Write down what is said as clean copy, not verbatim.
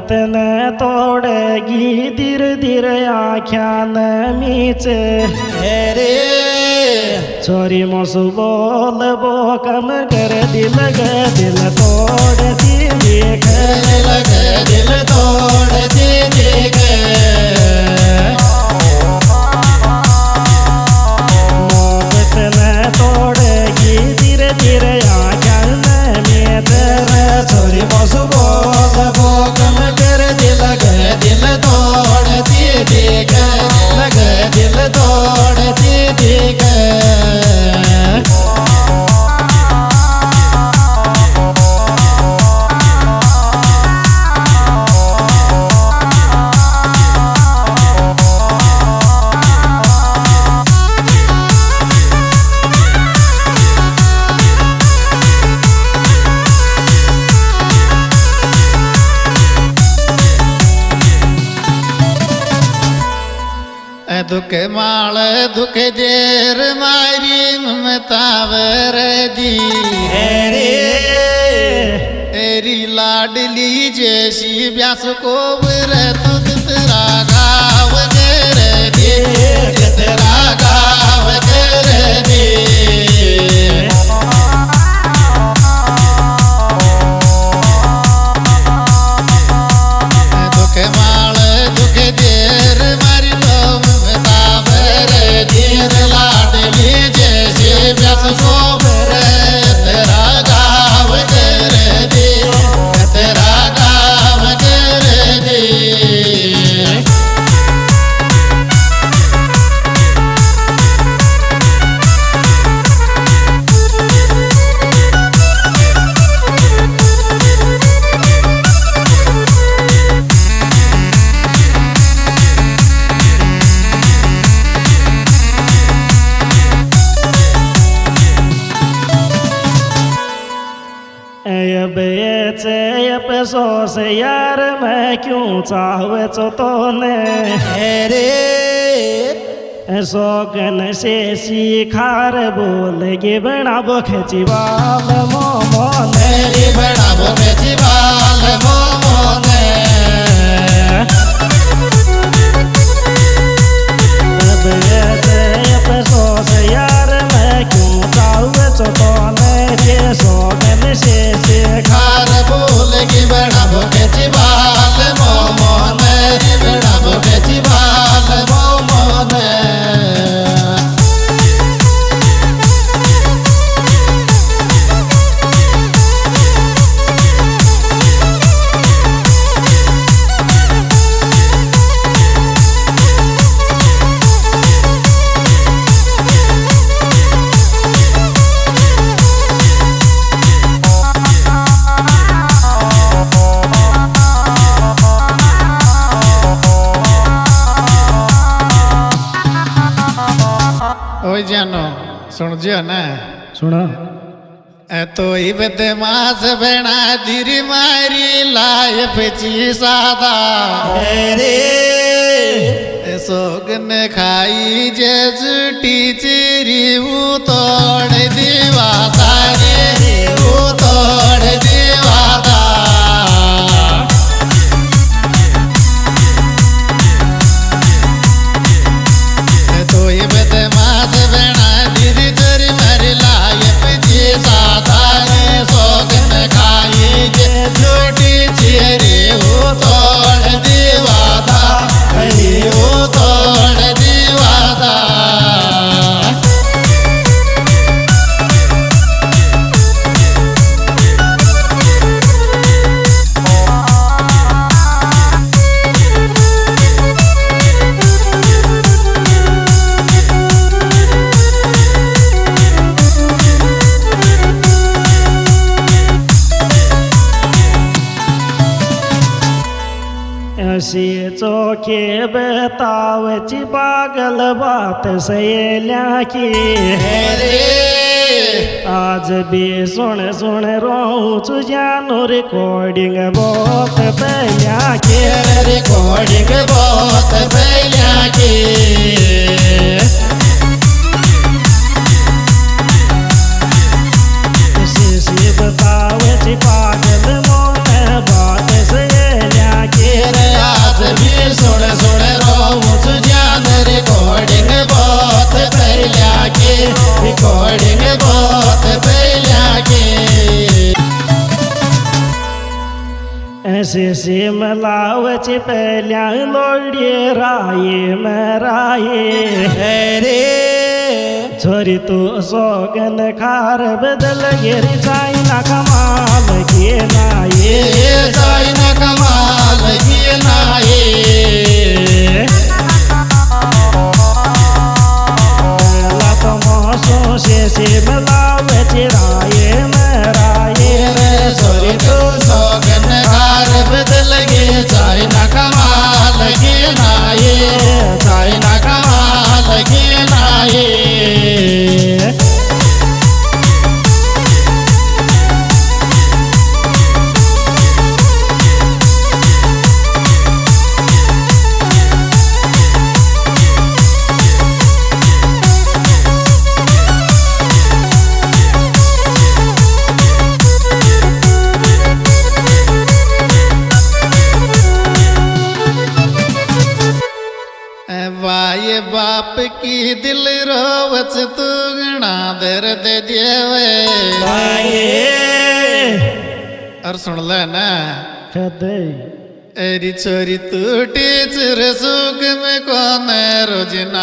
मोहब्बत न तोड़ेगी धीरे धीरे आख्या न मीचे रे छोरी मोसु बोल बो कम कर दिल तोड़ दी देख दिल तोड़ दी देख मोहब्बत न तोड़ेगी धीरे धीरे आख्या न मीचे छोरी मोसु बोल बो कम कर दिल तोड़ दी देख दिल तोड़ दी देख दुख माल दुख देर मारी ममतावर दी रे तेरी लाडली जैसी व्यास को तुझ तेरा गाँव कर दे तेरा गाँव कर दे दुख माल दुख देर मारी देर लाडली जैसे व्यास को तेरा गाँव कर दे तेरा गाँव कर दे सोस यार मैं क्यों चाहवे चो तो ने रे सोगन से सीखार बोलेगी बना बोखची बाल मोमो मेरी बड़ा बोखची बाल मोमो सोस यार मैं क्यों चाहवे चो तो ने सोगन से सीखार बोलेगी बड़ा बोखची बाल मोमो मेरी बड़ा बोखची बाल मोमो जानो सुन जो ना सुनो तो ही बदमाश बना दिरी मारी लाय पची सादा रे सोगन खाई जे जुटी चिरी वो तोड़ दीवा सारे वो तोड़ दीवादा तो ही बदमाश बना दिरी चोरी मारी लाय पची सादा सोगन खाई जे जुटी चिरी वो तोड़ दीवादा वो तोड़ दीवादा ऐसी चोखे बतावची पागल बात सहेल्या की आज भी सुन सुन रोऊं तुझ्यानो रिकॉर्डिंग बहुत पहल्या की रिकॉर्डिंग बहुत पहल्या की बतावची पागल मोन बात सहेल्या की से मलावच पहल्या लोड़े राये में राये रे छोरी तो सोगन खार बदल गिरी चाइना कमाल के नाये चाइना कमाल के नाये लतमोसों से मलावच राये में राये छोरी तो सोगन खार बदल गे चाइना कमाल के नाये चाइना कमाल के नाये वाये बाप की दिल रोवच तू गणा दर्द देवे और सुन ले ना कदे एरी छोरी टूटी चिर सुख में कौन रोज